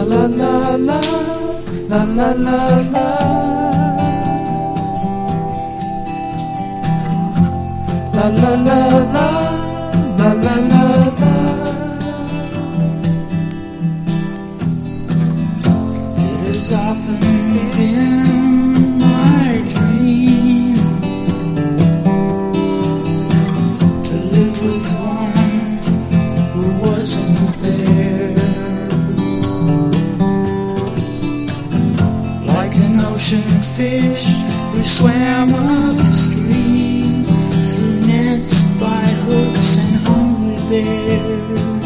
la la la, la la la la. La la la la, la la la la. It has often been my dream to live with one who wasn't there, like an ocean fish who swam upstream through nets by hooks and hungry bears.